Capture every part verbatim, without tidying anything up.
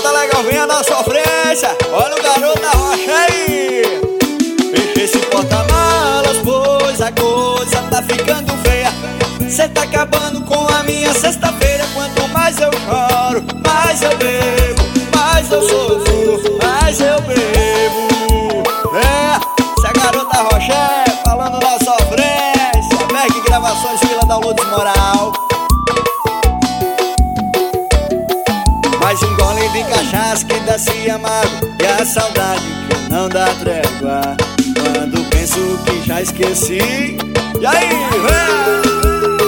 tá legal, vem na sofrência. Olha o garoto da rocha aí. Fecha esse porta-malas, pois a coisa tá ficando feia. Cê tá acabando com a minha sexta-feira. Quanto mais eu choro, mais eu bebo, mais eu sofro, mais eu bebo. É, se a garota rocha é falando na sofrência. Merck Gravações, Vila da Lourdes Moral. Mais um gole de cachaça que desce amargo, e a saudade que não dá trégua. Quando penso que já esqueci. E aí, vem!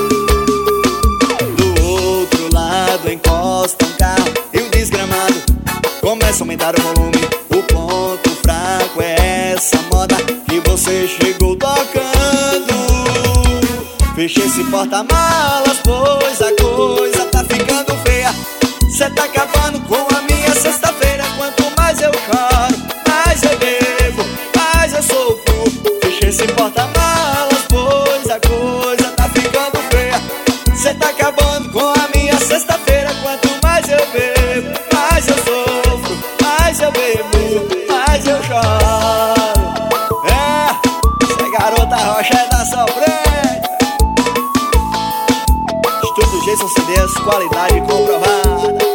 Do outro lado encosta um carro e o desgramado começa a aumentar o volume. O ponto fraco é essa moda que você chegou tocando. Fecha esse porta-malas, pois a coisa tá ficando feia. Cê tá acabando com a minha sexta-feira. Quanto mais eu choro, mais eu bebo, mais eu sofro. Fecha esse porta-malas, pois a coisa tá ficando feia. Cê tá acabando com a minha sexta-feira. Quanto mais eu bebo, mais eu sofro, mais eu bebo, mais eu choro. É, essa garota rocha é da sofrência. Estúdio Jason C Ds, qualidade comprovada.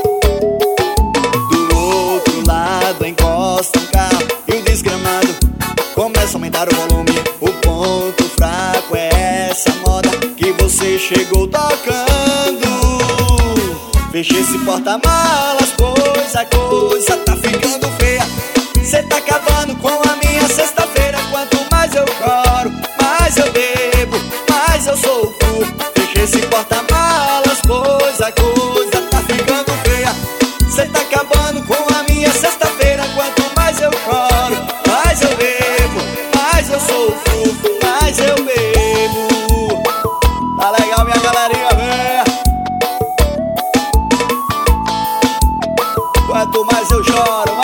Encosta um carro e o desgramado começa a aumentar o volume. O ponto fraco é essa moda que você chegou tocando. Fecha esse porta-malas, pois a coisa tá ficando feia. Cê tá acabando com a minha sexta-feira. Quanto mais eu choro, mais eu bebo, mais eu sofro. Fecha esse porta-malas, pois a coisa tá ficando feia. Cê tá acabando com a minha sexta-feira. Quanto mais eu choro, mais eu bebo, mais eu sofro, mais eu bebo. Tá legal, minha galerinha, véia. Quanto mais eu choro,